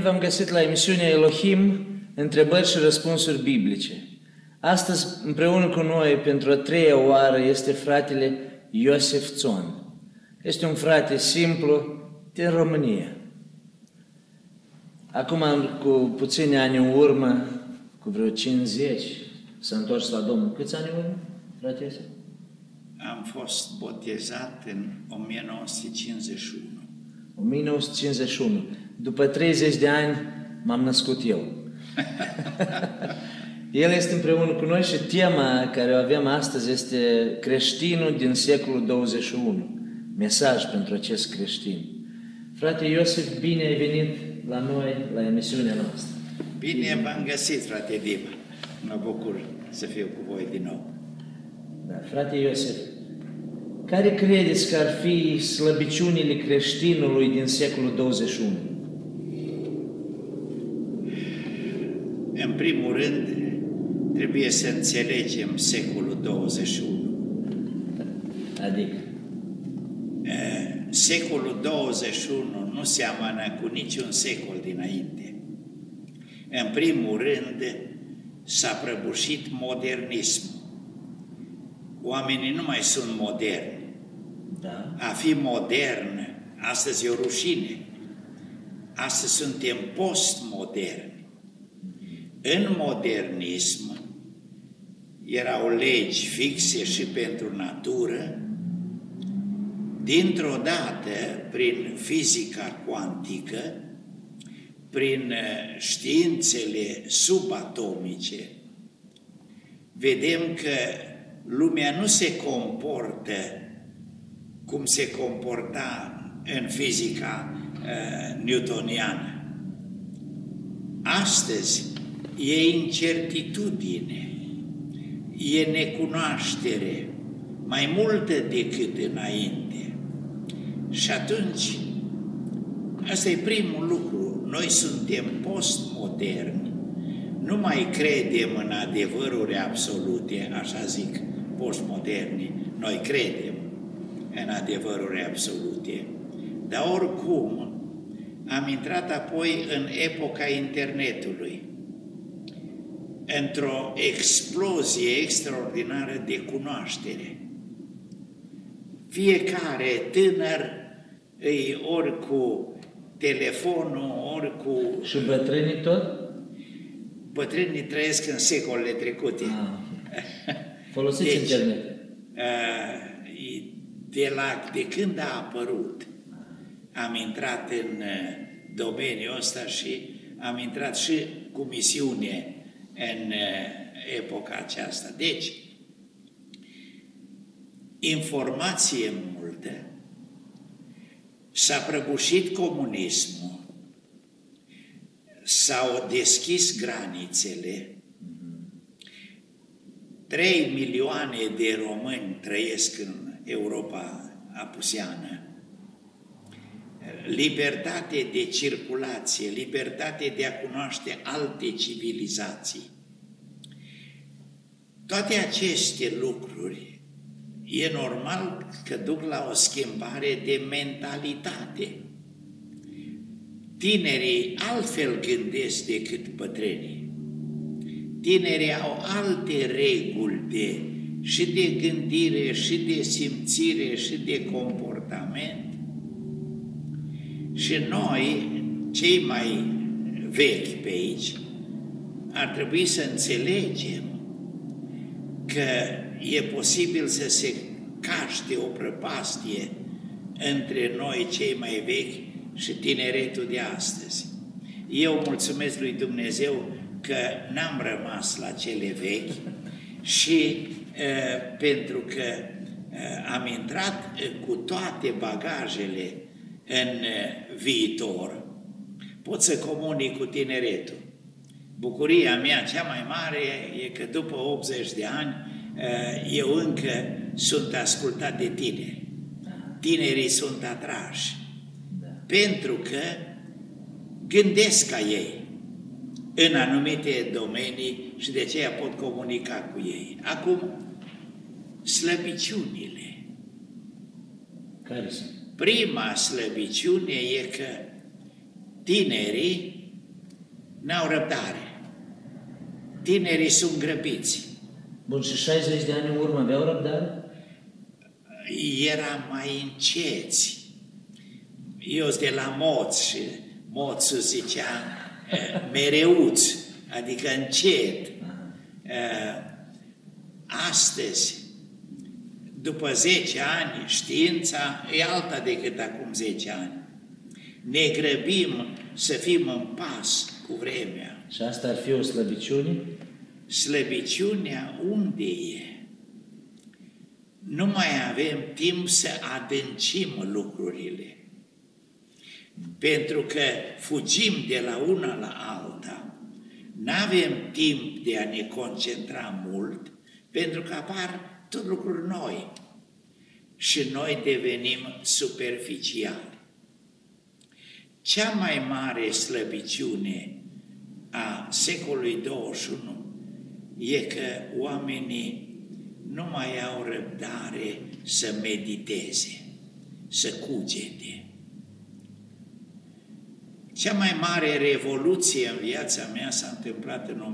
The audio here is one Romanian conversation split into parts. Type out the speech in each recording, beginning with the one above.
v-am găsit la emisiunea Elohim, întrebări și răspunsuri biblice. Astăzi, împreună cu noi, pentru a treia oară, este fratele Iosif Țon. Este un frate simplu din România. Acum, cu puțini ani în urmă, cu vreo 50, s-a întors la Domnul. Câți ani în urmă, frate Iosif? Am fost botezat în 1951. 1951. După 30 de ani m-am născut eu. El este împreună cu noi și tema care o avem astăzi este creștinul din secolul 21. Mesaj pentru acest creștin. Frate Iosif, bine ai venit la noi, la emisiunea noastră. Bine v-am găsit, frate Dima. Mă bucur să fiu cu voi din nou. Da, frate Iosif, care credeți că ar fi slăbiciunile creștinului din secolul 21? În primul rând, trebuie să înțelegem secolul 21. Adică? Secolul 21 nu seamănă cu niciun secol dinainte. În primul rând, s-a prăbușit modernismul. Oamenii nu mai sunt moderni. Da. A fi modern, astăzi e o rușine. Astăzi suntem postmoderni. În modernism erau legi fixe și pentru natură. Dintr-o dată, prin fizica cuantică, prin științele subatomice, vedem că lumea nu se comportă cum se comporta în fizica newtoniană. Astăzi e incertitudine, e necunoaștere, mai multă decât înainte. Și atunci, asta e primul lucru, noi suntem postmoderni, nu mai credem în adevăruri absolute, așa zic postmoderni, noi credem în adevăruri absolute. Dar oricum, am intrat apoi în epoca internetului, într-o explozie extraordinară de cunoaștere. Fiecare tânăr îi ori cu telefonul, ori cu... Și bătrânii tot? Bătrânii trăiesc în secolele trecute. Folosiți internet. De când a apărut, am intrat în domeniul ăsta și am intrat și cu misiune în epoca aceasta. Deci, informație multă, s-a prăbușit comunismul, s-au deschis granițele, 3 milioane de români trăiesc în Europa apuseană, libertate de circulație, libertate de a cunoaște alte civilizații. Toate aceste lucruri e normal că duc la o schimbare de mentalitate. Tinerii altfel gândesc decât bătrânii. Tinerii au alte reguli și de gândire, și de simțire, și de comportament. Și noi, cei mai vechi pe aici, ar trebui să înțelegem că e posibil să se caște o prăpastie între noi, cei mai vechi, și tineretul de astăzi. Eu mulțumesc lui Dumnezeu că n-am rămas la cele vechi și pentru că am intrat cu toate bagajele în viitor, pot să comunic cu tineretul. Bucuria mea cea mai mare e că după 80 de ani eu încă sunt ascultat de tineri. Tinerii sunt atrași. Pentru că gândesc ca ei în anumite domenii și de aceea pot comunica cu ei. Acum, slăbiciunile. Care sunt? Prima slăbiciune e că tinerii n-au răbdare. Tinerii sunt grăbiți. Bun, și 60 de ani în urmă aveau răbdare? Era mai înceți. Eu sunt de la Moț și Moțul zicea mereuț, adică încet. Astăzi, după 10 ani, știința e alta decât acum 10 ani. Ne grăbim să fim în pas cu vremea. Și asta ar fi o slăbiciune? Slăbiciunea unde e? Nu mai avem timp să adâncim lucrurile. Pentru că fugim de la una la alta. N-avem timp de a ne concentra mult, pentru că apar tot lucruri noi. Și noi devenim superficiali. Cea mai mare slăbiciune a secolului 21 e că oamenii nu mai au răbdare să mediteze, să cugete. Cea mai mare revoluție în viața mea s-a întâmplat în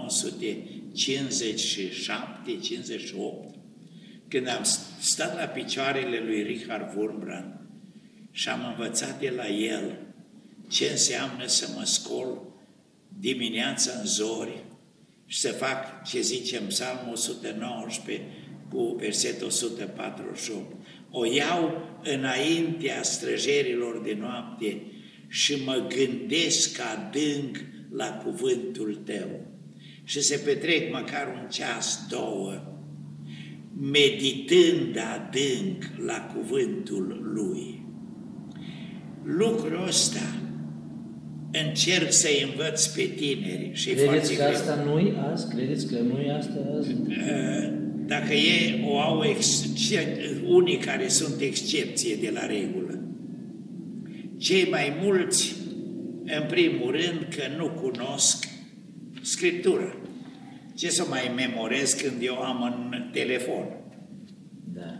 1957-58, când am stat la picioarele lui Richard Wurmbrand și am învățat de la el ce înseamnă să mă scol dimineața în zori și să fac ce zice în Psalmul 119 cu versetul 148. O iau înaintea străjerilor de noapte și mă gândesc adânc la cuvântul tău. Și se petrec măcar un ceas, 2, meditând adânc la cuvântul lui. Lucrul ăsta încerc să-i învăț pe tineri. Și credeți că asta nu-i azi? Credeți că nu-i asta azi? Dacă o au unii care sunt excepție de la regulă. Cei mai mulți, în primul rând, că nu cunosc Scriptura. Ce să mai memorez când eu am în telefon? Da.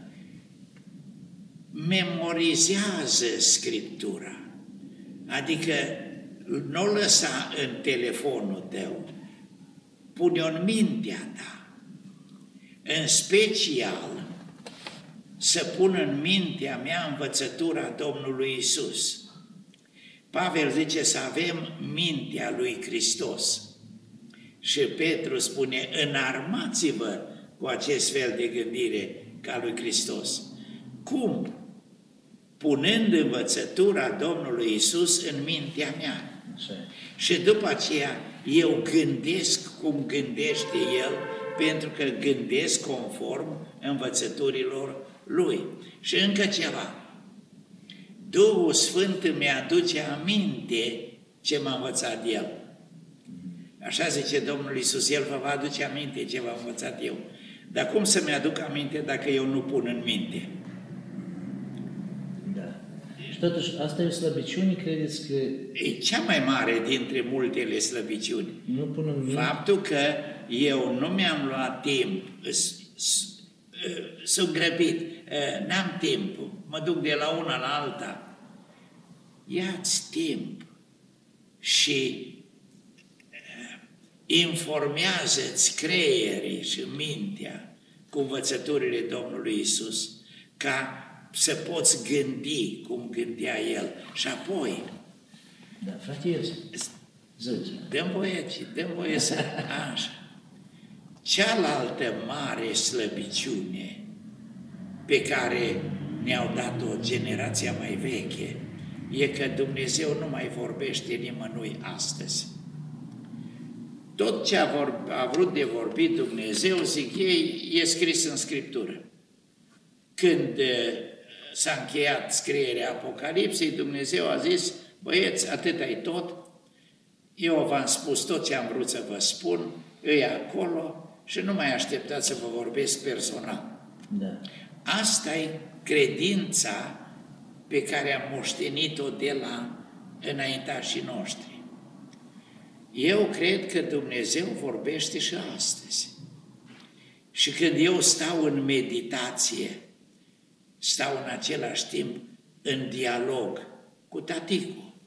Memorizează Scriptura. Adică nu o lăsa în telefonul tău. Pune-o în mintea ta. În special, să pun în mintea mea învățătura Domnului Isus. Pavel zice să avem mintea lui Hristos. Și Petru spune, înarmați-vă cu acest fel de gândire ca lui Hristos. Cum? Punând învățătura Domnului Isus în mintea mea. Și după aceea eu gândesc cum gândește El, pentru că gândesc conform învățăturilor Lui. Și încă ceva. Duhul Sfânt îmi aduce aminte ce m-a învățat El. Așa zice Domnul Iisus, El vă va aduce aminte ce v-am învățat eu. Dar cum să-mi aduc aminte dacă eu nu pun în minte? Da. Și totuși, asta e o slăbiciune, credeți că... E cea mai mare dintre multele slăbiciuni. Nu pun în minte. Faptul că eu nu mi-am luat timp, sunt grăbit, n-am timp, mă duc de la una la alta. Ia-ți timp și informează-ți creierii și mintea cu învățăturile Domnului Isus, ca să poți gândi cum gândea El. Și apoi... Da, frate Iosif, zici. Dăm voie să... Așa. Cealaltă mare slăbiciune pe care ne-au dat-o generația mai veche e că Dumnezeu nu mai vorbește nimănui astăzi. Tot ce a vrut de vorbit Dumnezeu, zic ei, e scris în Scriptură. Când s-a încheiat scrierea Apocalipsei, Dumnezeu a zis, băieți, atât-i tot, eu v-am spus tot ce am vrut să vă spun, e acolo și nu mai așteptați să vă vorbesc personal. Da. Asta e credința pe care am moștenit-o de la înaintașii noștri. Eu cred că Dumnezeu vorbește și astăzi. Și când eu stau în meditație, stau în același timp în dialog cu taticu,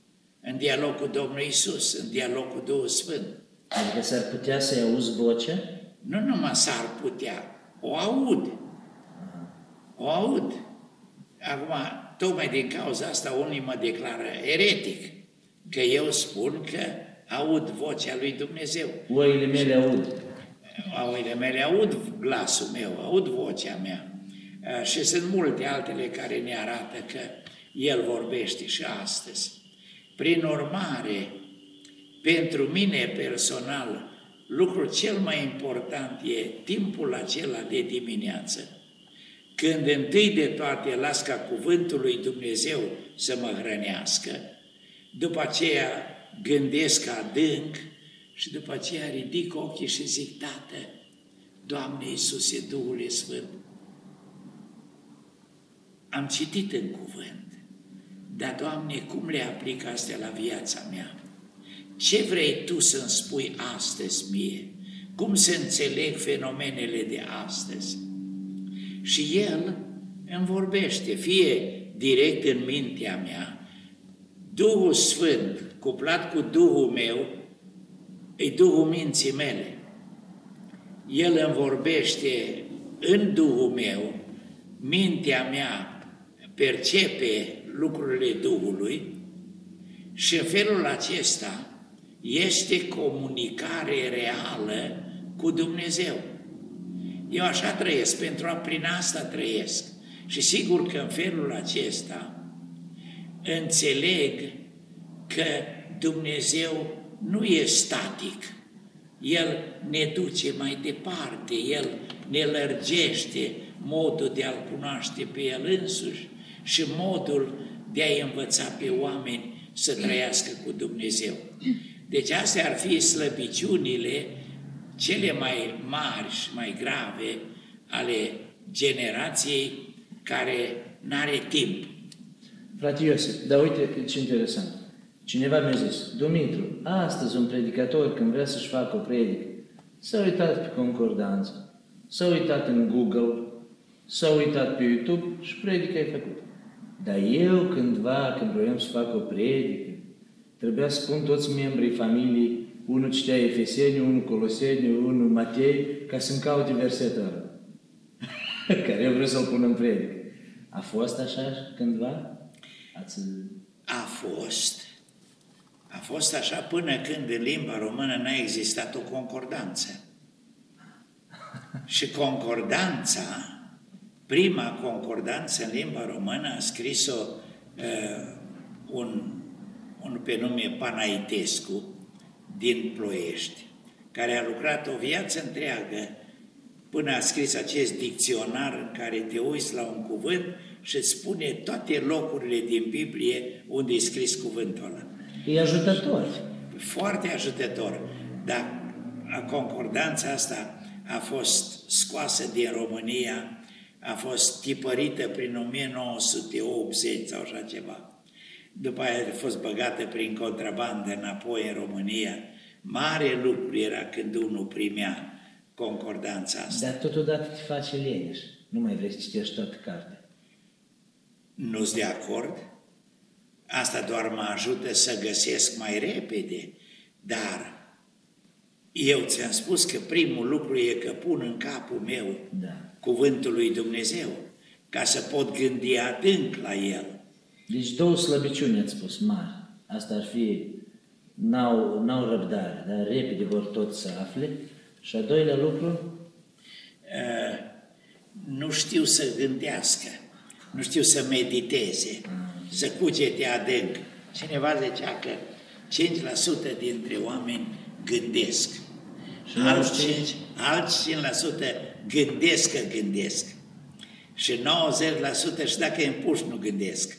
în dialog cu Domnul Iisus, în dialog cu Duhul Sfânt. Adică s-ar putea să-i auzi vocea? Nu numai s-ar putea, o aud. O aud. Acum, tocmai din cauza asta, unii mă declară eretic, că eu spun că aud vocea lui Dumnezeu. Oile mele aud. Oile mele aud glasul meu, aud vocea mea. Și sunt multe altele care ne arată că El vorbește și astăzi. Prin urmare, pentru mine personal, lucrul cel mai important e timpul acela de dimineață, când întâi de toate las ca cuvântul lui Dumnezeu să mă hrănească, după aceea gândesc adânc și după aceea ridic ochii și zic, Tată, Doamne Iisuse, Duhul Sfânt, am citit în cuvânt, dar, Doamne, cum le aplic astea la viața mea? Ce vrei Tu să-mi spui astăzi mie? Cum să înțeleg fenomenele de astăzi? Și El îmi vorbește, fie direct în mintea mea, Duhul Sfânt, cuplat cu Duhul meu, e Duhul minții mele. El îmi vorbește în Duhul meu, mintea mea percepe lucrurile Duhului și în felul acesta este comunicare reală cu Dumnezeu. Eu așa trăiesc, prin asta trăiesc. Și sigur că în felul acesta înțeleg că Dumnezeu nu e static. El ne duce mai departe, El ne lărgește modul de a-L cunoaște pe El însuși și modul de a-i învăța pe oameni să trăiască cu Dumnezeu. Deci astea ar fi slăbiciunile cele mai mari și mai grave ale generației care n-are timp. Frate Iosif, dar uite ce interesant. Cineva mi-a zis, Dumitru, astăzi un predicator când vrea să-și facă o predică, s-a uitat pe concordanță, s-a uitat în Google, s-a uitat pe YouTube și predica e făcută. Dar eu cândva, când vroiam să fac o predică, trebuia să spun toți membrii familiei, unul citea Efeseni, unul Coloseni, unul Matei, ca să-mi caute versetul care eu vreau să-l pun în predică. A fost așa cândva? A fost așa până când în limba română n-a existat o concordanță. Și concordanța, prima concordanță în limba română a scris-o un pe nume Panaitescu din Ploiești, care a lucrat o viață întreagă până a scris acest dicționar în care te uiți la un cuvânt și îți spune toate locurile din Biblie unde e scris cuvântul ăla. E ajutător. Foarte ajutător. Dar concordanța asta a fost scoasă din România, a fost tipărită prin 1980 sau așa ceva. După aia a fost băgată prin contrabandă înapoi în România. Mare lucru era când unul primea concordanța asta. Dar totodată te face leneș. Nu mai vrei să citești toată cartea. Nu-s de acord? Asta doar mă ajută să găsesc mai repede. Dar eu ți-am spus că primul lucru e că pun în capul meu cuvântul lui Dumnezeu, ca să pot gândi adânc la el. Deci două slăbiciuni ați spus mari. Asta ar fi, n-au răbdare, dar repede vor tot să afle. Și a doilea lucru? Nu știu să gândească, nu știu să mediteze, să cucete adânc. Cineva zicea că 5% dintre oameni gândesc. Și alți 5% gândesc că gândesc. Și 90% și dacă îi împuși nu gândesc.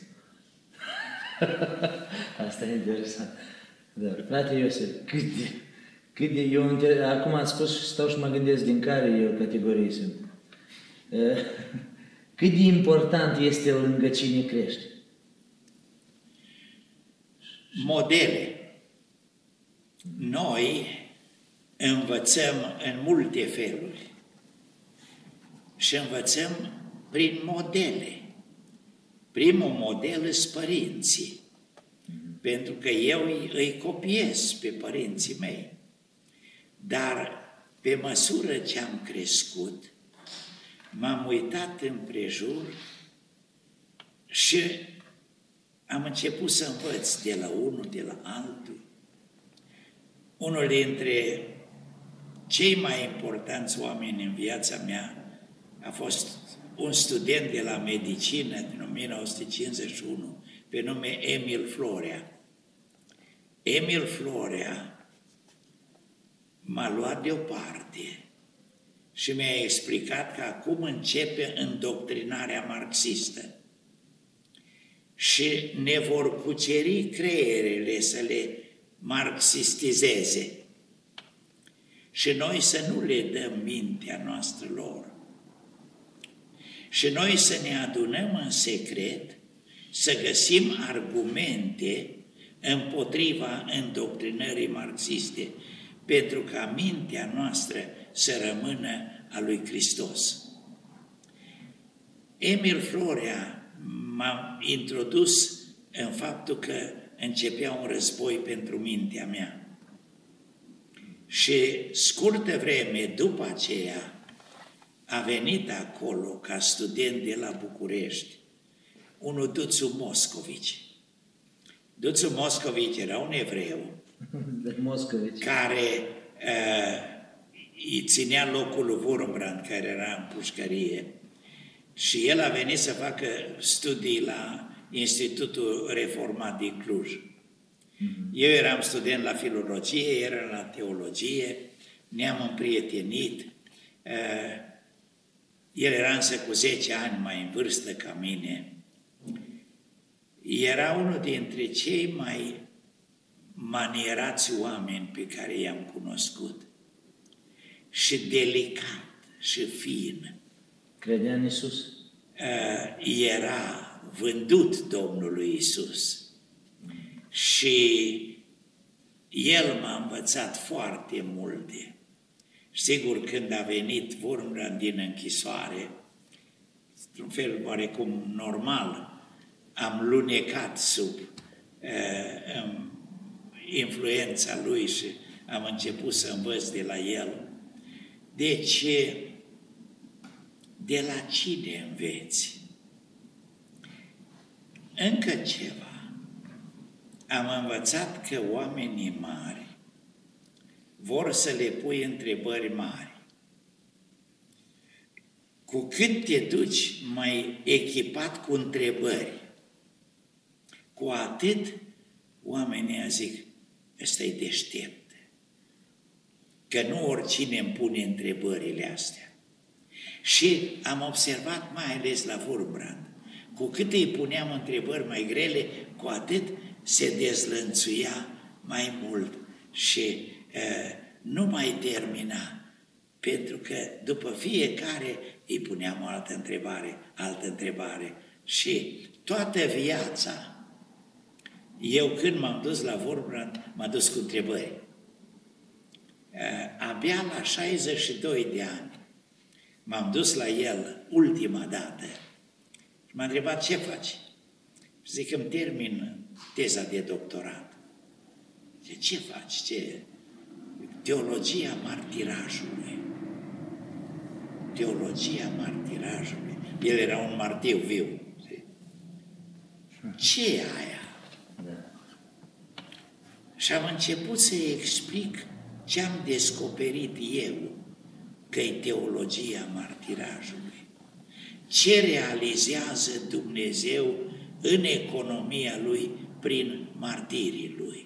Asta e interesant. Da. Frate Iosif, cât de eu acum ați spus și stau și mă gândesc din care eu categorii sunt. Cât de important este lângă cine crește? Modele. Noi învățăm în multe feluri și învățăm prin modele. Primul model sunt părinții. pentru că eu îi copiez pe părinții mei. Dar pe măsură ce am crescut, m-am uitat împrejur și am început să învăț de la unul, de la altul. Unul dintre cei mai importanți oameni în viața mea a fost un student de la medicină din 1951, pe nume Emil Florea. Emil Florea m-a luat deoparte și mi-a explicat că acum începe îndoctrinarea marxistă și ne vor cuceri creierele să le marxistizeze și noi să nu le dăm mintea noastră lor. Și noi să ne adunăm în secret, să găsim argumente împotriva îndoctrinării marxiste, pentru ca mintea noastră să rămână a lui Hristos. Emil Florea m-a introdus în faptul că începea un război pentru mintea mea. Și scurtă vreme după aceea a venit acolo ca student de la București unul Duțu Moscovici. Duțu Moscovici era un evreu care îi ținea locul lui Wurmbrand, care era în pușcărie, și el a venit să facă studii la Institutul Reformat din Cluj. Eu eram student la filologie, el era la teologie, ne-am împrietenit. El era însă cu 10 ani mai în vârstă ca mine. Era unul dintre cei mai manierați oameni pe care i-am cunoscut. Și delicat și fin. Credea în Iisus? Era vândut Domnului Iisus. Și el m-a învățat foarte multe. Sigur, când a venit Wurmbrand din închisoare, într-un fel oarecum normal, am lunecat sub influența lui și am început să învăț de la el. Deci, de la cine înveți? Încă ceva. Am învățat că oamenii mari vor să le pui întrebări mari. Cu cât te duci mai echipat cu întrebări, cu atât oamenii zic, ăsta e deștept. Că nu oricine îmi pune întrebările astea. Și am observat mai ales la Wurmbrand, cu cât îi puneam întrebări mai grele, cu atât se dezlănțuia mai mult și nu mai termina, pentru că după fiecare îi puneam o altă întrebare și toată viața, eu când m-am dus la Wurmbrand, m-am dus cu întrebări. Abia la 62 de ani m-am dus la el ultima dată și m-a întrebat ce faci? Zic că îmi termin teza de doctorat. Ce faci? Teologia martirajului. Teologia martirajului. El era un martir viu. Ce e aia? Și am început să-i explic ce am descoperit eu, că e teologia martirajului. Ce realizează Dumnezeu în economia Lui prin martirii Lui.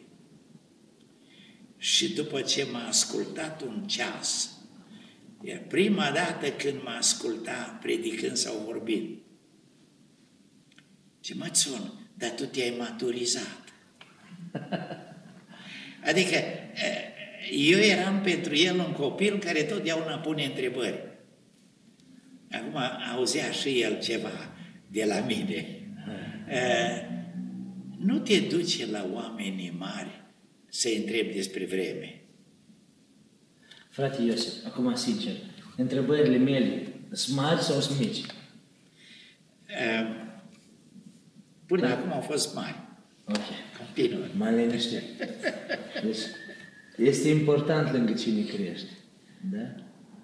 Și după ce m-a ascultat un ceas, iar prima dată când m-a ascultat predicând sau vorbind, ce Mățun, dar tu te-ai maturizat. Adică eu eram pentru el un copil care totdeauna pune întrebări. Acum auzea și el ceva de la mine. Nu te duce la oamenii mari să-i întrebi despre vreme. Frate Iosif, acum sincer, întrebările mele sunt mari sau sunt mici? Până acum au fost mari. Ok. Continuă. Mă liniștit. Deci, este important lângă cine crește. Da?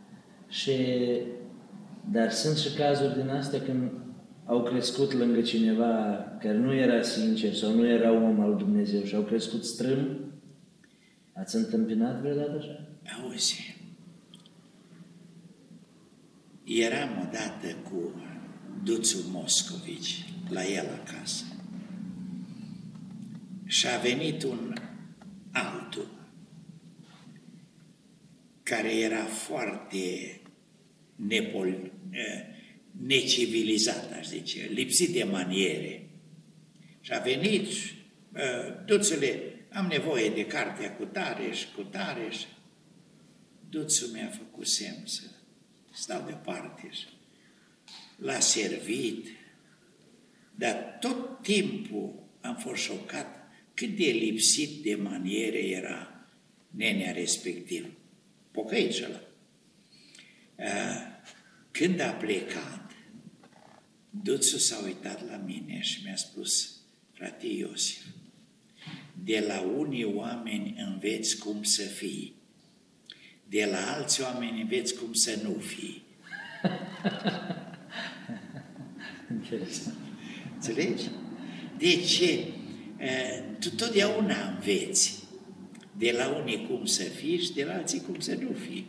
Dar sunt și cazuri din astea când au crescut lângă cineva care nu era sincer sau nu era om al Dumnezeu și au crescut strâm. Ați întâmpinat vreodată așa? Auzi, eram odată cu Duțul Moscovici la el acasă și a venit un altul care era foarte necivilizat, aș zice, lipsit de maniere. Și a venit, Duțule, am nevoie de cartea cu tare și cu tare. Și Duțul mi-a făcut semn să stau departe și l-a servit. Dar tot timpul am fost șocat cât de lipsit de maniere era nenea respectiv. Pocăit și ăla. Când a plecat, Duțul s-a uitat la mine și mi-a spus: frate Iosif, de la unii oameni înveți cum să fii, de la alți oameni înveți cum să nu fii. Interesant. Înțelegi? De ce? Tu totdeauna înveți de la unii cum să fii și de la alții cum să nu fii.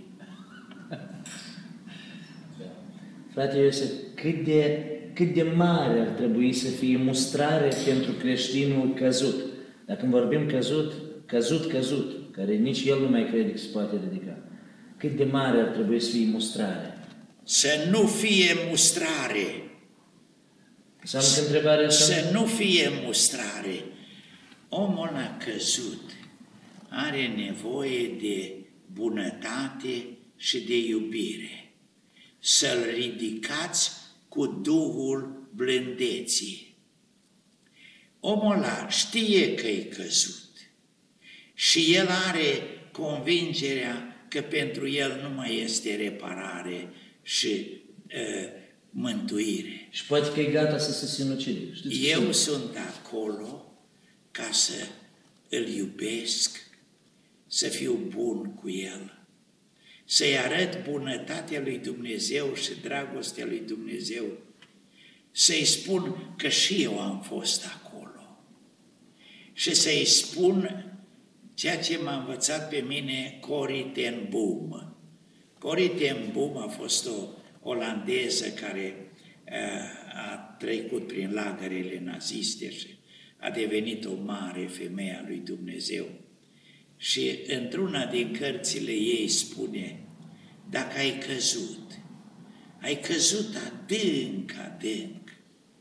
Frate Iosif, cât de mare ar trebui să fie mustrare pentru creștinul căzut? Dacă vorbim căzut, care nici el nu mai crede că se poate ridica, cât de mare ar trebui să fie mustrare? Să nu fie mustrare. Înseamnă că întrebarea să nu fie mustrare. Omul a căzut, are nevoie de bunătate și de iubire. Să-l ridicați cu Duhul blândeții. Omul ăla știe că e căzut și el are convingerea că pentru el nu mai este reparare și mântuire. Și poate că e gata să se sinucide. Eu sunt acolo ca să îl iubesc, să fiu bun cu el, să-i arăt bunătatea lui Dumnezeu și dragostea lui Dumnezeu, să-i spun că și eu am fost acolo și să-i spun ceea ce m-a învățat pe mine Corrie ten Boom. Corrie ten Boom a fost o olandeză care a trecut prin lagărele naziste și a devenit o mare femeie a lui Dumnezeu. Și într-una din cărțile ei spune: dacă ai căzut adânc, adânc,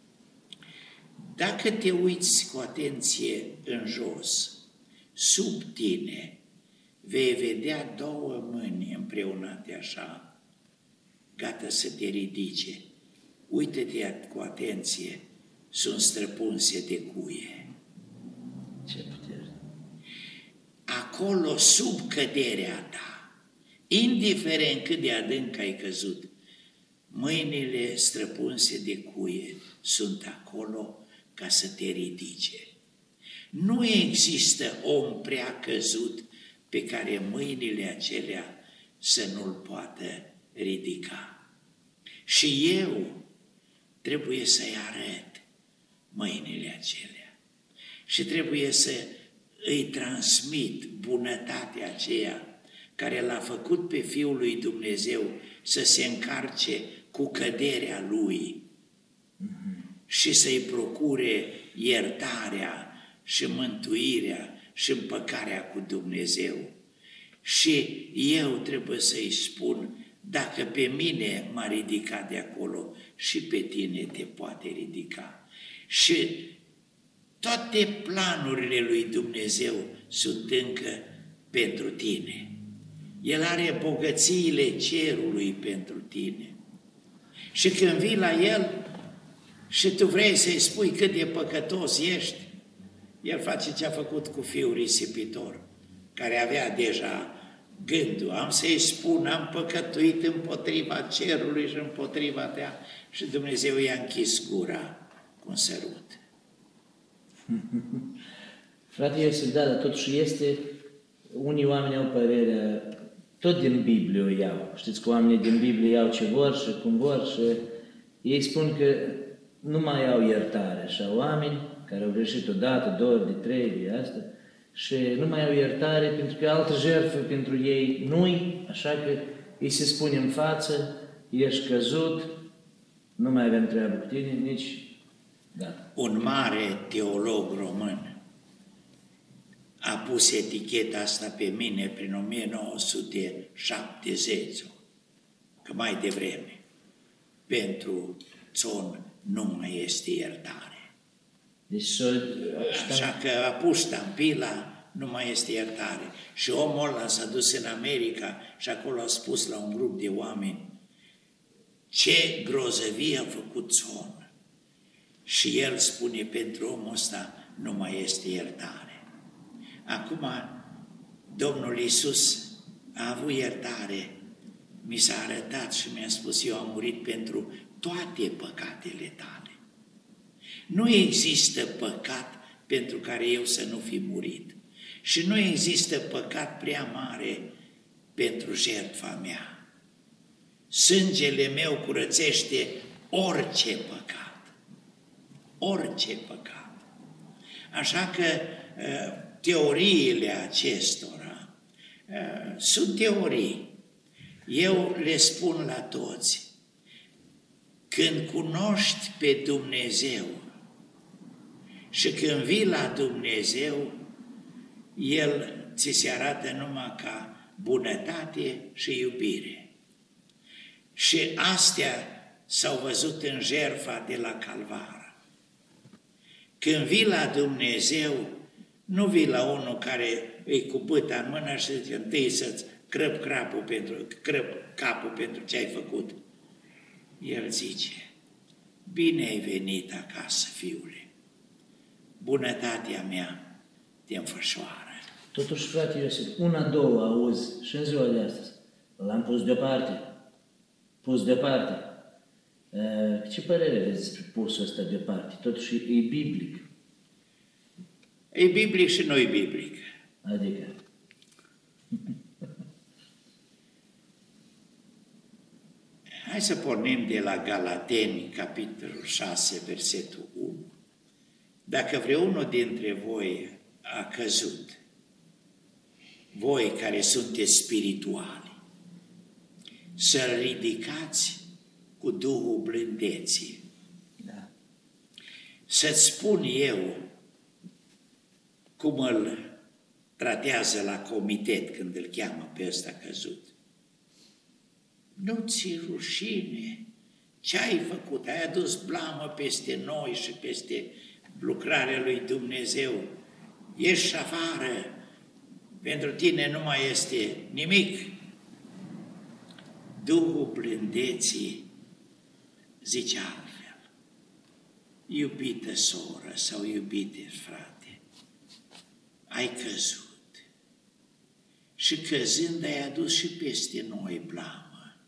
dacă te uiți cu atenție în jos, sub tine, vei vedea două mâini împreunate așa, gata să te ridice. Uită-te cu atenție, sunt străpunse de cuie. Ce putere! Acolo, sub căderea ta, indiferent cât de adânc ai căzut, mâinile străpunse de cuie sunt acolo ca să te ridice. Nu există om prea căzut pe care mâinile acelea să nu-l poată ridica. Și eu trebuie să-i arăt mâinile acelea și trebuie să îi transmit bunătatea aceea care l-a făcut pe Fiul lui Dumnezeu să se încarce cu căderea lui și să-i procure iertarea și mântuirea și împăcarea cu Dumnezeu. Și eu trebuie să-i spun: dacă pe mine m-a ridicat de acolo, și pe tine te poate ridica. Și toate planurile lui Dumnezeu sunt încă pentru tine. El are bogățiile cerului pentru tine. Și când vii la El și tu vrei să-i spui cât de păcătos ești, El face ce a făcut cu fiul risipitor, care avea deja gândul: am să-i spun, am păcătuit împotriva cerului și împotriva ta. Și Dumnezeu i-a închis gura cu un sărut. Frate Iosif, da, dar totuși este, unii oameni au părerea, tot din Biblie o iau. Știți că oamenii din Biblie iau ce vor și cum vor și ei spun că nu mai au iertare. Așa, oameni care au greșit odată, două ori, de trei, de asta, și nu mai au iertare pentru că altă jertfă pentru ei nu-i, așa că îi se spune în față, ești căzut, nu mai avem treabă cu tine, nici... Da. Un mare teolog român a pus eticheta asta pe mine prin 1970, că mai devreme. Pentru Țon nu mai este iertare. Deci, așa că a pus ștampila, nu mai este iertare. Și omul ăla s-a dus în America și acolo a spus la un grup de oameni ce grozăvie a făcut Țon. Și el spune, pentru omul ăsta nu mai este iertare. Acum, Domnul Iisus a avut iertare, mi s-a arătat și mi-a spus, eu am murit pentru toate păcatele tale. Nu există păcat pentru care eu să nu fi murit. Și nu există păcat prea mare pentru jertfa mea. Sângele meu curățește orice păcat. Orice păcat. Așa că teoriile acestora sunt teorii. Eu le spun la toți. Când cunoști pe Dumnezeu și când vii la Dumnezeu, El ți se arată numai ca bunătate și iubire. Și astea s-au văzut în jertfa de la Calvar. Când vii la Dumnezeu, nu vii la unul care îi cu bâta în mână și zice, întâi să-ți crăp capul pentru ce ai făcut. El zice, bine ai venit acasă, fiule, bunătatea mea te înfășoară. Totuși, frate Iosif, una, două auzi și în ziua de astăzi. L-am pus deoparte. Pus deoparte. Ce părere aveți despre pusul ăsta deoparte? Totuși e biblic. E biblic și nu e biblic. Adică? Hai să pornim de la Galateni, capitolul 6, versetul 1. Dacă vreunul dintre voi a căzut, voi care sunteți spirituali, să-l ridicați cu Duhul blândeții. Da. Să-ți spun eu cum îl tratează la comitet când îl cheamă pe ăsta căzut. Nu ți rușine ce ai făcut? Ai adus blamă peste noi și peste lucrarea lui Dumnezeu. Ești afară, pentru tine nu mai este nimic. Duhul blândeții zice altfel. Iubită soră sau iubite frate, ai căzut și căzând ai adus și peste noi blamă.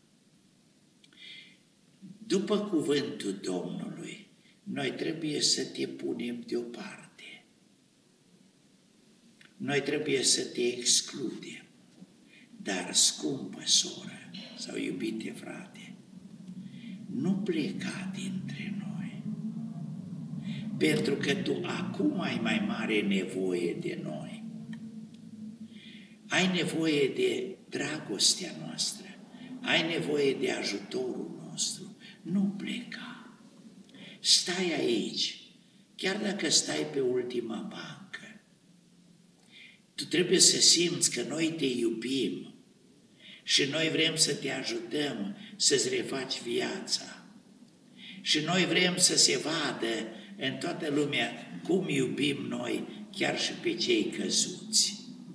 După cuvântul Domnului, noi trebuie să te punem deoparte. Noi trebuie să te excludem. Dar, scumpă soră sau iubite frate, nu pleca dintre noi. Pentru că tu acum ai mai mare nevoie de noi. Ai nevoie de dragostea noastră. Ai nevoie de ajutorul nostru. Nu pleca. Stai aici, chiar dacă stai pe ultima bancă. Tu trebuie să simți că noi te iubim și noi vrem să te ajutăm să-ți refaci viața. Și noi vrem să se vadă în toată lumea cum iubim noi chiar și pe cei căzuți.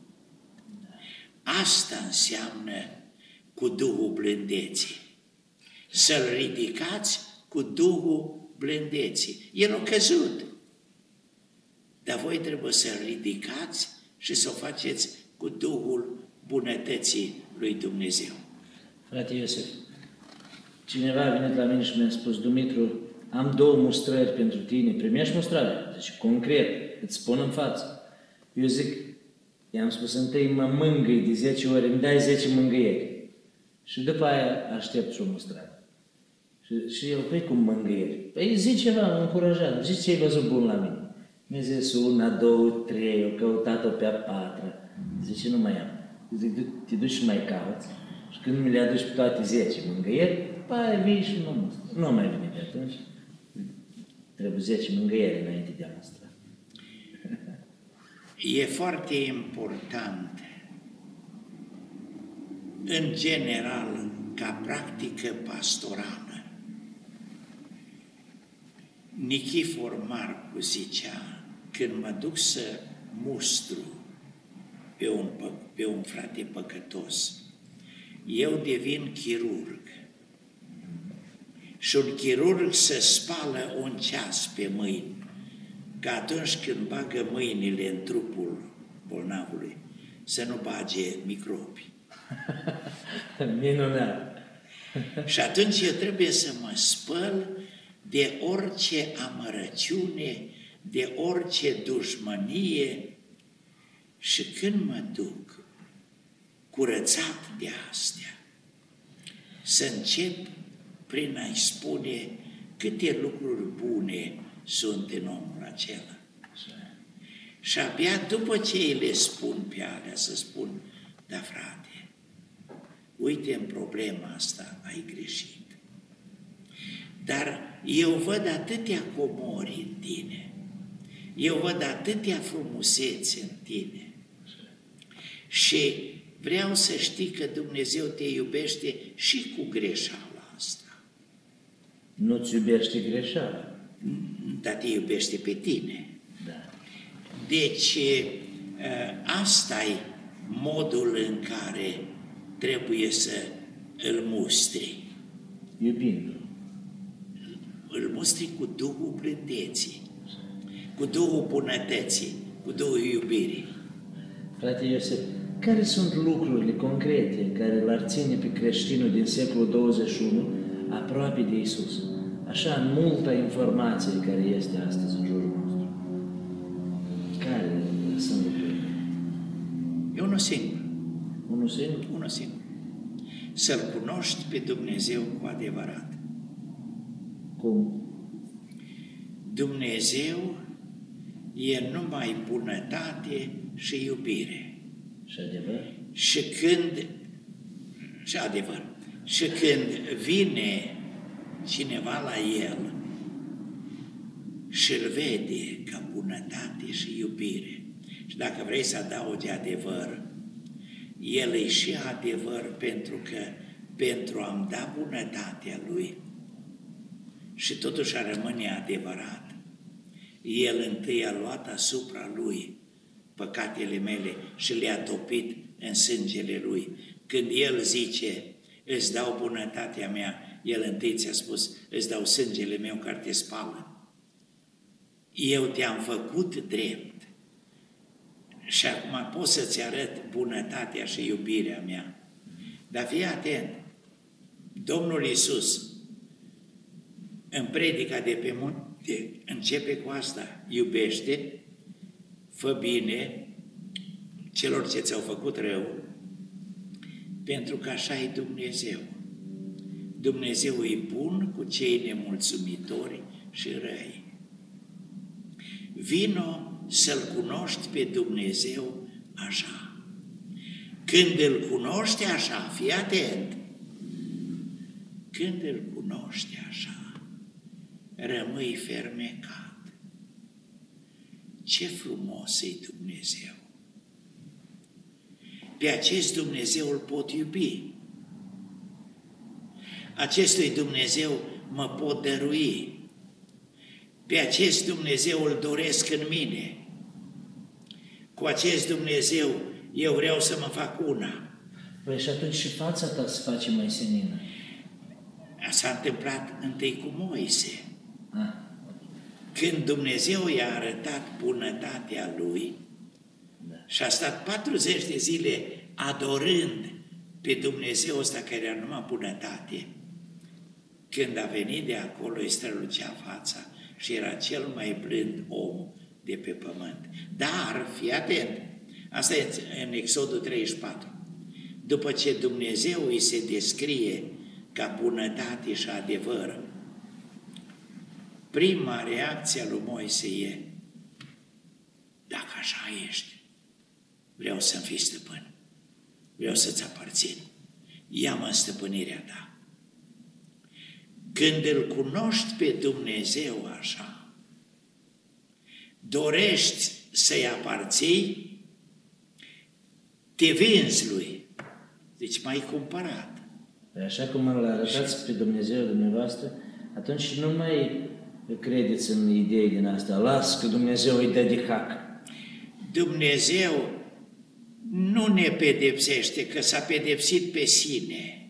Asta înseamnă cu Duhul blândeții. Să-l ridicați cu Duhul blândeții. El a căzut. Dar voi trebuie să-l ridicați și să o faceți cu Duhul bunătății lui Dumnezeu. Frate Iosif, cineva a venit la mine și mi-a spus, Dumitru, am două mustrări pentru tine, primești mustrare? Deci, concret, îți spun în față. Eu zic, i-am spus întâi mă mângâi de 10 ori, îmi dai 10 mângâieri. Și după aia aștept și o mustrare. Și el, păi cum mângâieri? Păi zi ceva, încurajat, zici ce ai văzut bun la mine. Mi-a zis 1, 2, 3, eu căutat-o pe a 4. Zice, nu mai am. Zic, te duci și mai cauți. Și când mi le aduci pe toate 10 mângâieri, păi vii și nu mai vine de atunci. Trebuie 10 mângâieri înainte de a mustra. E foarte important, în general, ca practică pastorală. Nichifor Marcu zicea, când mă duc să mustru pe un frate păcătos, eu devin chirurg. Și un chirurg se spală un ceas pe mâini, că atunci când bagă mâinile în trupul bolnavului, să nu bage microbi. Minunat! Și atunci eu trebuie să mă spăl de orice amărăciune, de orice dușmănie și când mă duc curățat de astea, să încep prin a-i spune câte lucruri bune sunt în omul acela. Și abia după ce îi le spun pe alea, să spun, da frate, uite, în problema asta ai greșit. Dar eu văd atâtea comori în tine, eu văd atâtea frumusețe în tine și vreau să știi că Dumnezeu te iubește și cu greșeala asta. Nu-ți iubește greșeala. Dar te iubește pe tine. Da. Deci, asta e modul în care trebuie să îl mustri. Iubindu-l. Îl mustri cu Duhul blândeții, cu Duhul bunătății, cu Duhul iubirii. Frate Iosif, care sunt lucrurile concrete care l-ar ține pe creștinul din secolul 21 aproape de Iisus? Așa, în multă informație care este astăzi în jurul nostru. Care sunt lucrurile? E unul singur. Unul singur? Unul singur. Să-L cunoști pe Dumnezeu cu adevărat. Cum? Dumnezeu e numai bunătate și iubire. Și adevăr? Și adevăr. Și când vine cineva la el și îl vede ca bunătate și iubire, și dacă vrei să adaugi adevăr, el e și adevăr pentru a-mi da bunătatea lui și totuși a rămâne adevărat. El întâi a luat asupra lui păcatele mele și le-a topit în sângele lui. Când el zice, îți dau bunătatea mea, el întâi ți-a spus, îți dau sângele meu care te spală. Eu te-am făcut drept și acum pot să-ți arăt bunătatea și iubirea mea. Dar fii atent, Domnul Iisus în predica de pe munte începe cu asta, iubește, fă bine celor ce ți-au făcut rău, pentru că așa e Dumnezeu. Dumnezeu e bun cu cei nemulțumitori și răi. Vino să-L cunoști pe Dumnezeu așa. Când îl cunoști așa, fii atent, când îl cunoști așa, rămâi fermecat. Ce frumos e Dumnezeu! Pe acest Dumnezeu îl pot iubi. Acestui Dumnezeu mă pot dărui. Pe acest Dumnezeu îl doresc în mine. Cu acest Dumnezeu eu vreau să mă fac una. Păi și atunci și fața ta se face mai senină. S-a întâmplat întâi cu Moise. Ah. Când Dumnezeu i-a arătat bunătatea lui, Da. și a stat 40 de zile adorând pe Dumnezeu ăsta care era numai bunătate, când a venit de acolo îi strălucea fața și era cel mai blând om de pe pământ. Dar, fii atent, asta e în Exodul 34. După ce Dumnezeu îi se descrie ca bunătate și adevăr, prima reacție a lui Moise e: dacă așa ești, vreau să-mi fii stăpân, vreau să-ți aparțin, ia-mă în stăpânirea ta. Când îl cunoști pe Dumnezeu așa, dorești să-i aparții, te vinzi lui. Deci m-ai cumpărat. Așa cum îl arătați pe Dumnezeu dumneavoastră, atunci nu mai credeți în idei din asta. Las că Dumnezeu îi dă de hac. Dumnezeu nu ne pedepsește, că s-a pedepsit pe sine.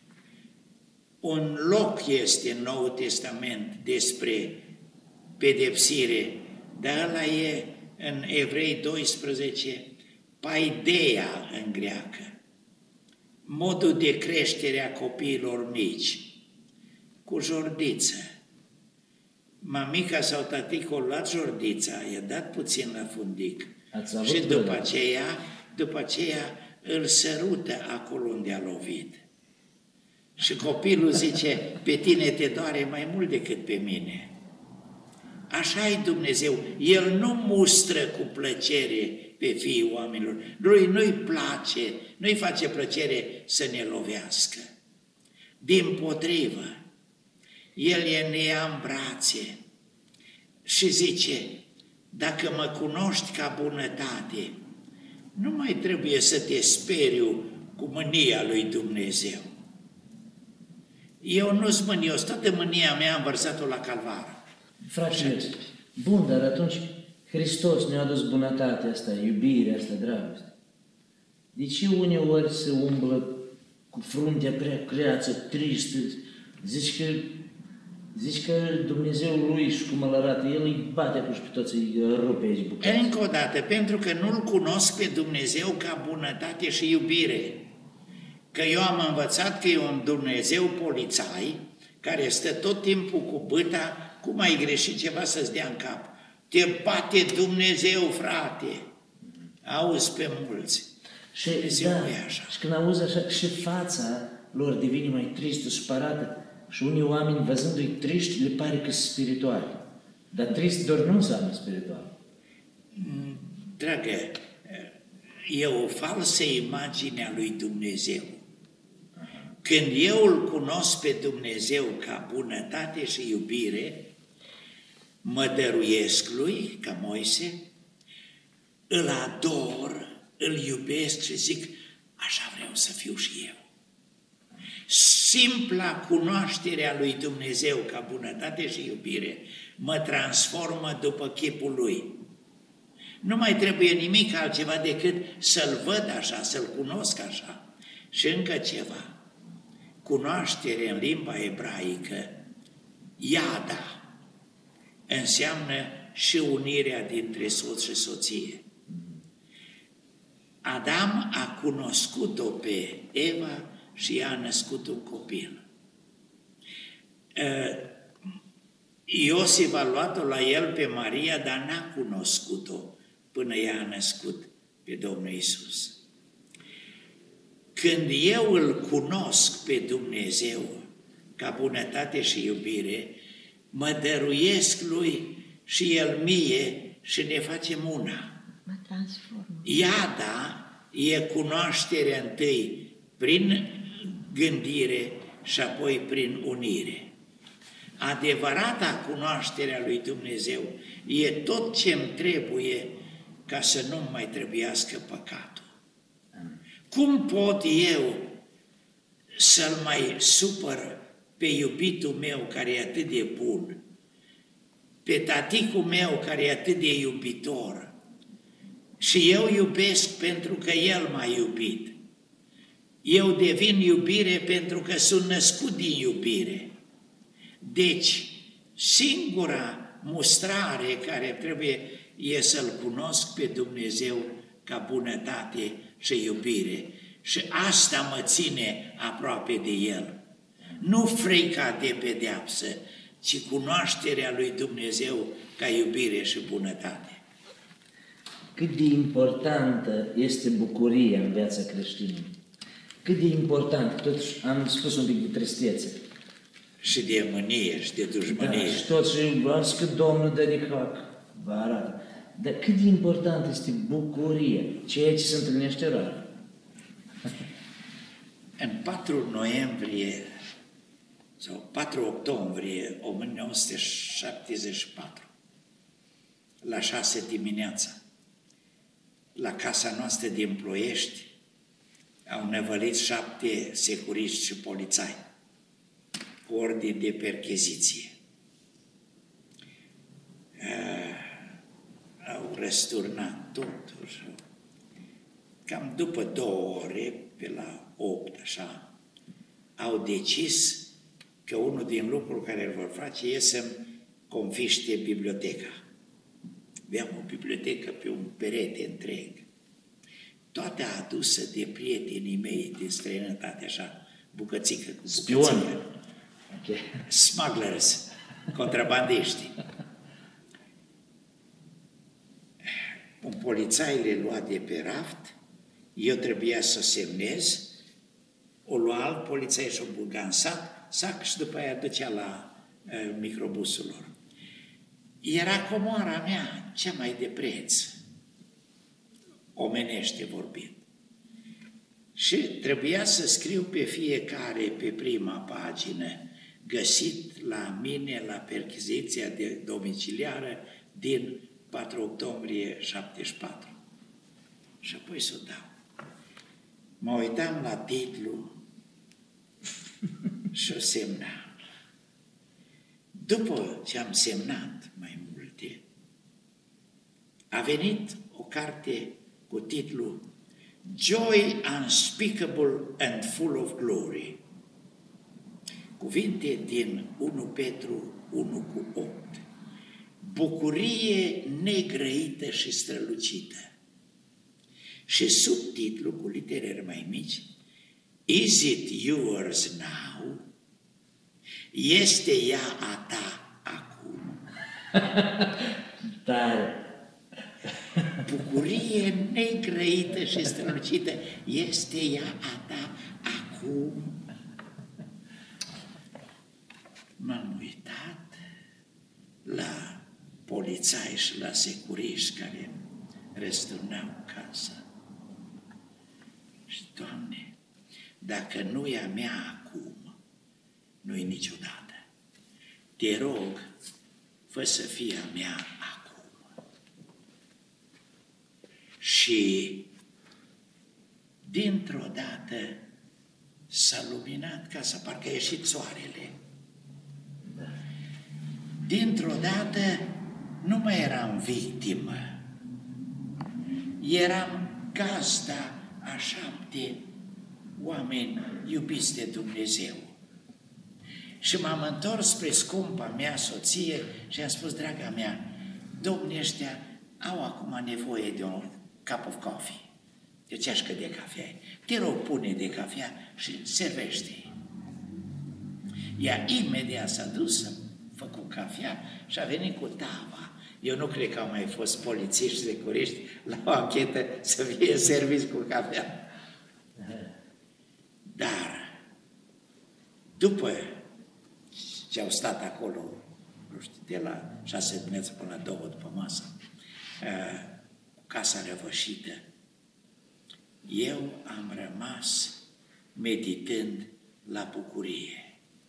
Un loc este în Noul Testament despre pedepsire, dar ăla e în Evrei 12, paideia în greacă. Modul de creștere a copiilor mici, cu jordiță. Mamica sau taticul a luat jordița, i-a dat puțin la fundic și după aceea îl sărută acolo unde a lovit. Și copilul zice: pe tine te doare mai mult decât pe mine. Așa e Dumnezeu. El nu mustră cu plăcere pe fiii oamenilor. Lui nu-i place, nu-i face plăcere să ne lovească. Dimpotrivă, El ne ia în brațe și zice: dacă mă cunoști ca bunătate, nu mai trebuie să te speriu cu mânia lui Dumnezeu. Eu nu-s mânios, toată mânia mea am vărsat-o la Calvar. Frate, bun, dar atunci Hristos ne-a adus bunătatea asta, iubirea asta, dragostea. De ce uneori se umblă cu fruntea prea creață, tristă? Zici că Dumnezeul lui și cum îl arată, El îi bate acum și pe toți, îi rupe aici bucăți. Încă o dată, pentru că nu-L cunosc pe Dumnezeu ca bunătate și iubire. Că eu am învățat că e un Dumnezeu polițai care stă tot timpul cu bâta, cum ai greșit ceva să-ți dea în cap. Te bate Dumnezeu, frate. Auzi pe mulți. Și, și când auzi așa, și fața lor devine mai tristă, supărată. Și unii oameni, văzându-i triști, le pare că sunt spirituali. Dar trist doar nu înseamnă spiritual. Dragă, e o falsă imagine a lui Dumnezeu. Când eu îl cunosc pe Dumnezeu ca bunătate și iubire, mă dăruiesc lui, ca Moise, îl ador, îl iubesc și zic: așa vreau să fiu și eu. Simpla cunoaștere a lui Dumnezeu ca bunătate și iubire mă transformă după chipul lui. Nu mai trebuie nimic altceva decât să-l văd așa, să-l cunosc așa. Și încă ceva. Cunoaștere în limba ebraică, iada, înseamnă și unirea dintre soț și soție. Adam a cunoscut-o pe Eva și ea a născut un copil. Iosif a luat-o la el pe Maria, dar n-a cunoscut-o până ea a născut pe Domnul Iisus. Când eu îl cunosc pe Dumnezeu ca bunătate și iubire, mă dăruiesc lui și el mie și ne facem una. Mă transformă. Iada e cunoașterea întâi prin gândire și apoi prin unire. Adevărata cunoașterea lui Dumnezeu e tot ce-mi trebuie ca să nu mai trebuiască păcatul. Cum pot eu să-l mai supăr pe iubitul meu care e atât de bun, pe taticul meu care e atât de iubitor și eu iubesc pentru că el m-a iubit. Eu devin iubire pentru că sunt născut din iubire. Deci, singura mustrare care trebuie e să-L cunosc pe Dumnezeu ca bunătate și iubire. Și asta mă ține aproape de El. Nu frica de pedeapsă, ci cunoașterea lui Dumnezeu ca iubire și bunătate. cât de importantă este bucuria în viața creștină. Cât de important, totuși am spus un pic de tristețe. Și de mânie și de dușmănie. Da, și tot și las că Domnul dă de hac, vă arată. Dar cât de important este bucuria, ceea ce se întâlnește rar. În 4 noiembrie sau 4 octombrie 1974, la 6 dimineața, la casa noastră din Ploiești, au năvălit 7 securiști și polițai cu ordin de percheziție. Au răsturnat totul. Cam după 2 ore, pe la 8, așa, au decis că unul din lucruri care îl vor face e să-mi confiște biblioteca. Aveam o bibliotecă pe un perete întreg, toată adusă de prietenii mei din străinătate, așa, bucățică cu bucățică. Okay. Smugglers, contrabandiști. Un polițai le lua de pe raft, eu trebuia să semnez, o lua alt polițai și o băga în sac și după aia ducea la microbusul lor. Era comoara mea cea mai de preț, omenește vorbind. Și trebuia să scriu pe fiecare, pe prima pagină, găsit la mine la percheziția de domiciliară din 4 octombrie 74. Și apoi să o dau. Mă uitam la titlu și o semnam. După ce am semnat mai multe, a venit o carte cu titlul Joy Unspeakable and Full of Glory. Cuvinte din 1 Petru 1:8. Bucurie negrăită și strălucită. Și subtitlul cu litere mai mici, Is it yours now? Este ea a ta acum? Tare! Bucurie negrăită și strălucită, este ea a ta acum? M-am uitat la polițai și la securiști care răsturnau casa. Și, Doamne, dacă nu e a mea acum, nu e niciodată. Te rog, fă să fie a mea acum. Și dintr-o dată s-a luminat casa, parcă a ieșit soarele. Dintr-o dată nu mai eram victimă, eram gazda a 7 oameni iubiți de Dumnezeu. Și m-am întors spre scumpa mea soție și am spus, draga mea, domnii ăștia au acum nevoie de un cup of coffee, de o ceașcă de cafea. Te rog, pune de cafea și servește-i. Ea imediat s-a dus, a făcut cafea și a venit cu tava. Eu nu cred că au mai fost polițiști și securiști la o anchetă să fie serviți cu cafea. Dar, după ce au stat acolo, nu știu, de la 6 dimineața până la 2 după masă, cu casa răvășită, eu am rămas meditând la bucurie.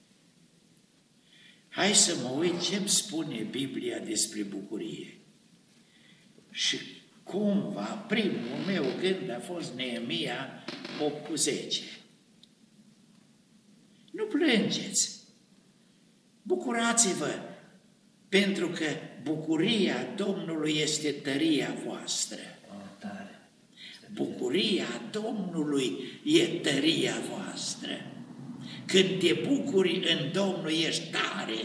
Hai să mă uit ce-mi spune Biblia despre bucurie. Și cumva primul meu gând a fost Neemia 8:10. Nu plângeți, bucurați-vă, pentru că bucuria Domnului este tăria voastră. Bucuria Domnului e tăria voastră. Când te bucuri în Domnul, ești tare.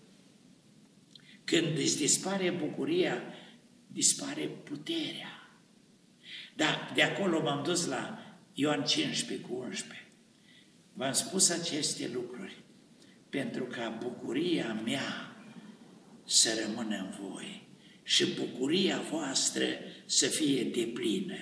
Când îți dispare bucuria, dispare puterea. Dar de acolo m-am dus la Ioan 15:11. V-am spus aceste lucruri pentru ca bucuria mea să rămână în voi și bucuria voastră să fie deplină.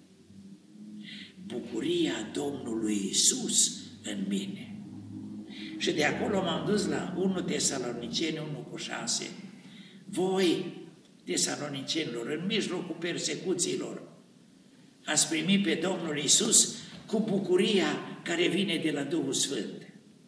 Bucuria Domnului Iisus în mine. Și de acolo m-am dus la 1 Tesaloniceni 1:6. Voi, tesalonicenilor, în mijlocul persecuțiilor, ați primit pe Domnul Iisus cu bucuria care vine de la Duhul Sfânt.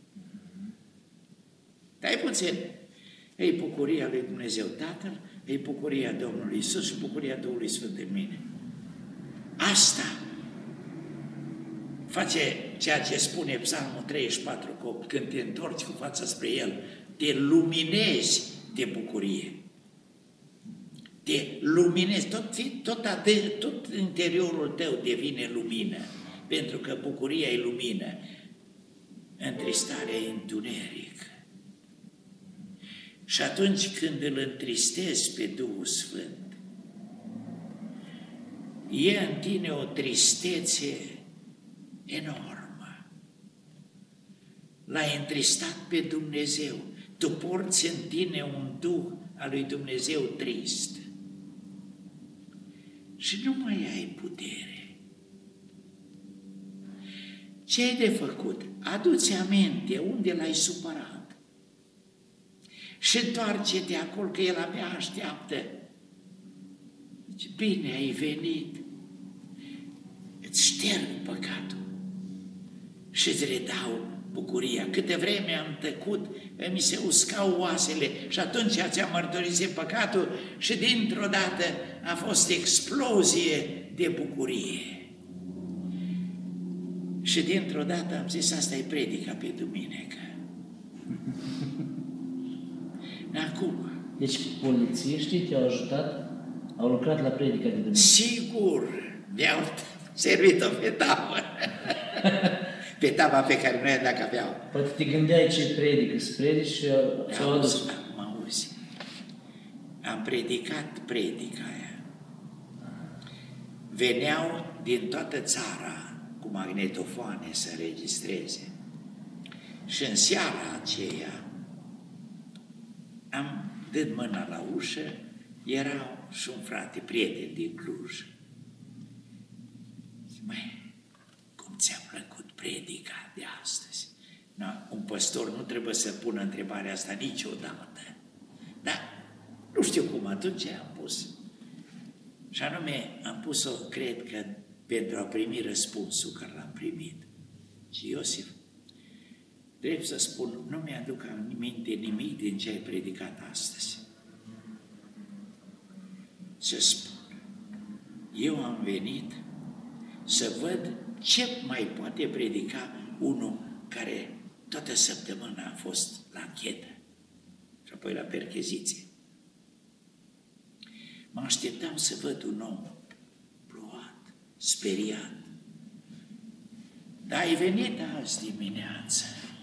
Dai puțin. E bucuria lui Dumnezeu Tatăl, e bucuria Domnului Iisus și bucuria Duhului Sfânt în mine. Asta face ceea ce spune Psalmul 34, că când te întorci cu fața spre El, te luminezi de bucurie. Te luminezi, tot interiorul tău devine lumină, pentru că bucuria e lumină, întristarea e întuneric. Și atunci când îl întristezi pe Duhul Sfânt, e în tine o tristețe enormă. L-ai întristat pe Dumnezeu. Tu porți în tine un Duh al lui Dumnezeu trist. Și nu mai ai putere. Ce ai de făcut? Adu-ți aminte unde l-ai supărat. Și întoarce-te acolo, că El abia așteaptă. Zice, bine ai venit. Îți șterg păcatul și îți redau bucuria. Câte vreme am tăcut, mi se uscau oasele și atunci ți-am mărturisit păcatul și dintr-o dată a fost explozie de bucurie. Și dintr-o dată am zis, asta e predica pe duminică. Acum. Deci polițiștii te-au ajutat, au lucrat la predica de duminică. Sigur, mi-au servit-o pe tavă. Pe tava pe care noi dacă aveau. Poate te gândeai ce predică, să predici și ți-au adus. Mă auzi. Am predicat predica aia. Veneau din toată țara cu magnetofoane să înregistreze. Și în seara aceea am dat mâna la ușă, erau și un frate, prieten din Cluj. Zic, măi, cum ți-a plăcut predica de astăzi? No, un păstor nu trebuie să pună întrebarea asta niciodată. Dar nu știu cum, atunci am pus. Și anume, am pus-o, cred că, pentru a primi răspunsul care l-am primit. Și Iosif, drept să spun, nu mi-aduc aminte nimic din ce ai predicat astăzi. Să spun, eu am venit să văd ce mai poate predica unul care toată săptămâna a fost la anchetă și apoi la percheziție. Mă așteptam să văd un om plouat, speriat. Dar ai venit azi dimineață,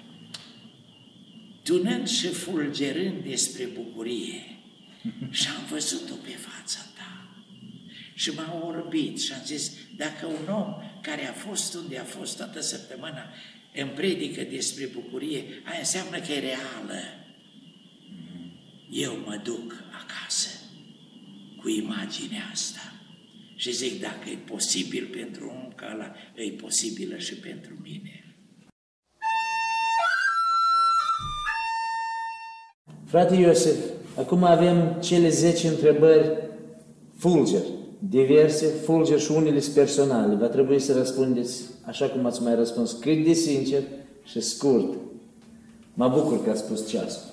tunând și fulgerând despre bucurie și am văzut-o pe fața ta și m-a orbit și am zis, dacă un om care a fost unde a fost toată săptămâna îmi predică despre bucurie, aia înseamnă că e reală. Eu mă duc acasă cu imaginea asta și zic, dacă e posibil pentru un om ca ăla, e posibilă și pentru mine. Frate Iosif, acum avem cele 10 întrebări fulger, diverse, fulger și unele personale. Va trebui să răspundeți așa cum ați mai răspuns, cât de sincer și scurt. Mă bucur că ați spus ceasul.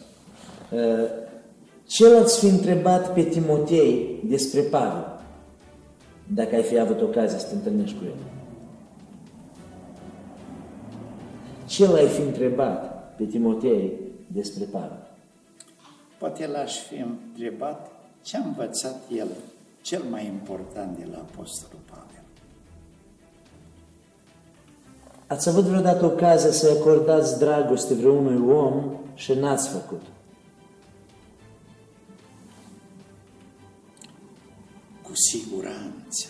Ce l-ați fi întrebat pe Timotei despre Pavel, dacă ai fi avut ocazia să te întâlnești cu el? Ce l-ai fi întrebat pe Timotei despre Pavel? Poate l-aș fi întrebat ce a învățat el, cel mai important de la Apostolul Pavel. Ați avut vreodată ocazia să acordați dragoste vreunui om și n-ați făcut? Cu siguranță,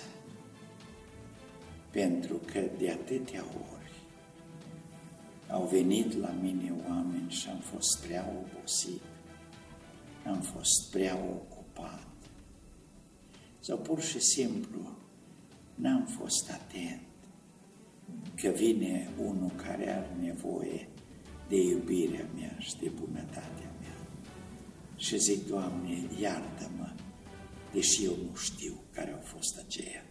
pentru că de atâtea ori au venit la mine oameni și am fost prea obosit, am fost prea ocupat Sau pur și simplu n-am fost atent că vine unul care are nevoie de iubirea mea și de bunătatea mea. Și zic, Doamne, iartă-mă, deși eu nu știu care au fost aceia.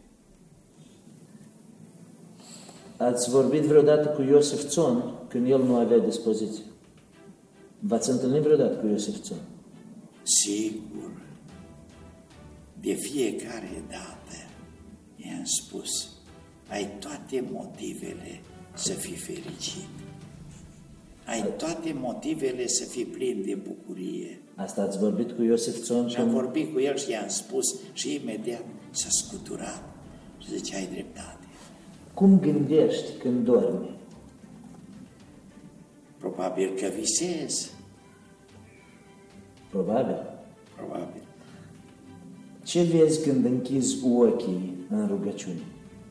Ați vorbit vreodată cu Iosif Țon când el nu avea dispoziție? V-ați întâlnit vreodată cu Iosif Țon? Sigur, de fiecare dată i-am spus, ai toate motivele să fii fericit. Ai toate motivele să fii plin de bucurie. Asta ați vorbit cu Iosif Țon? Și am vorbit cu el și i-am spus și imediat s-a scuturat și zice, ai dreptate. Cum gândești când dormi? Probabil că visez. Probabil. Probabil. Ce vezi când închizi ochii în rugăciune?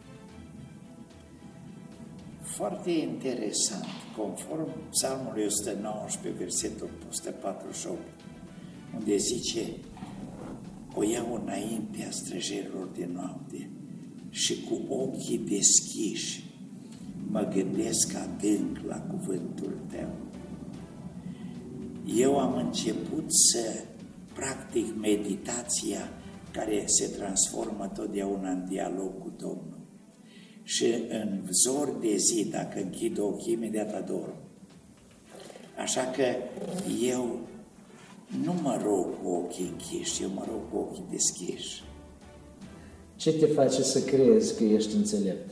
Foarte interesant, conform Psalmului 119, versetul 148, unde zice, o iau înaintea străjerilor de noapte și cu ochii deschiși mă gândesc adânc la cuvântul tău. Eu am început să practic meditația care se transformă totdeauna în dialog cu Domnul. Și în zor de zi, dacă închid ochii, imediat adorm. Așa că eu nu mă rog cu ochii închiși, eu mă rog cu ochii deschiși. Ce te face să crezi că ești înțelept?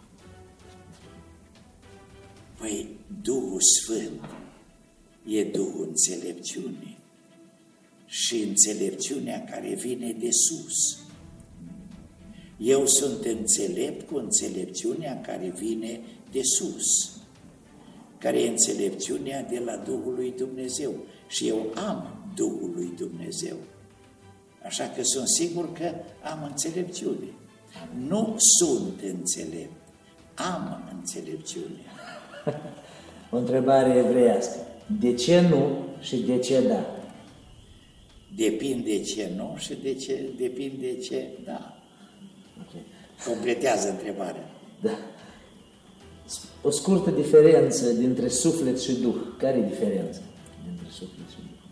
Păi, Duhul Sfânt e Duhul înțelepciunii și înțelepciunea care vine de sus. Eu sunt înțelept cu înțelepciunea care vine de sus, care e înțelepciunea de la Duhul lui Dumnezeu. Și eu am Duhul lui Dumnezeu. Așa că sunt sigur că am înțelepciune. Nu sunt înțelept, am înțelepciune. O întrebare evreiască. De ce nu și de ce da? Depinde ce nu și depinde ce da. Okay. Completează întrebarea. Da. O scurtă diferență dintre suflet și Duh. Care e diferența dintre suflet și Duh?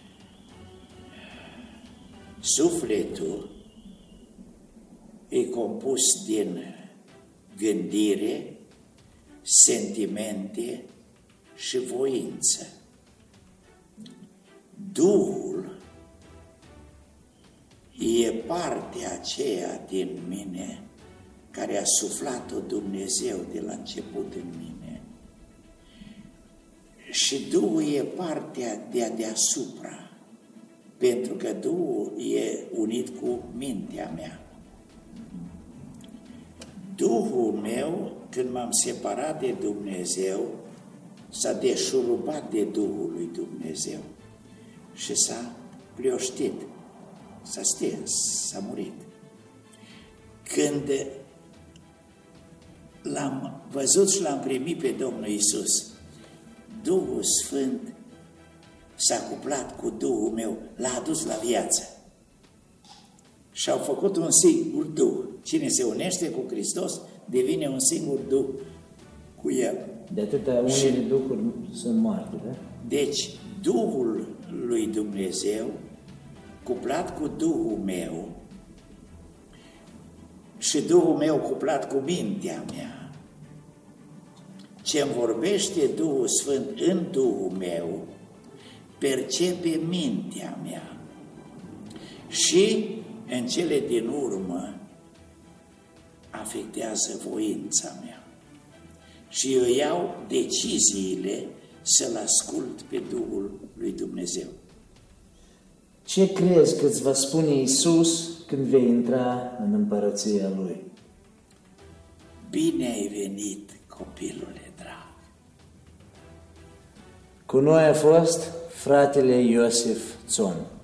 Sufletul e compus din gândire, sentimente și voință. Duhul e partea aceea din mine care a suflat-o Dumnezeu de la început în mine. Și Duhul e partea de deasupra, pentru că Duhul e unit cu mintea mea. Duhul meu, când m-am separat de Dumnezeu, s-a deșurubat de Duhul lui Dumnezeu și s-a plioștit, s-a stins, s-a murit. Când l-am văzut și l-am primit pe Domnul Iisus, Duhul Sfânt s-a cuplat cu Duhul meu, l-a adus la viață. Și au făcut un singur Duh. Cine se unește cu Hristos devine un singur Duh cu El. De atâta unele duhuri sunt moarte, da? Deci, Duhul lui Dumnezeu, cuplat cu Duhul meu și Duhul meu cuplat cu mintea mea, ce-mi vorbește Duhul Sfânt în Duhul meu, percepe mintea mea și în cele din urmă afectează voința mea. Și eu iau deciziile să-L ascult pe Duhul lui Dumnezeu. Ce crezi că îți va spune Iisus când vei intra în împărăția Lui? Bine ai venit, copilule drag! Cu noi a fost fratele Iosif Țon.